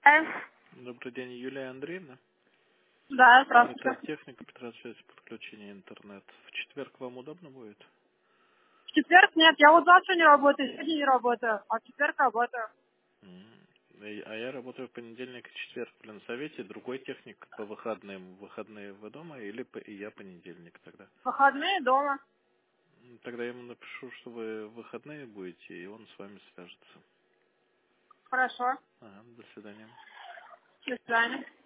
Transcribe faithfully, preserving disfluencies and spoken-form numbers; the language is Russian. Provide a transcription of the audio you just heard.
Э, Добрый день, Юлия Андреевна. Да, Это здравствуйте. техника Петросвязи подключения интернет. В четверг вам удобно будет? В четверг нет, я вот завтра не работаю, сегодня не работаю, а в четверг работаю. М. И- А я работаю в понедельник и четверг в Ленсовете. Другой техник по выходным. Выходные вы дома или по- и я понедельник тогда? Выходные дома. М, Тогда я ему напишу, что вы в выходные будете, и он с вами свяжется. Хорошо. Ага, до свидания. До свидания.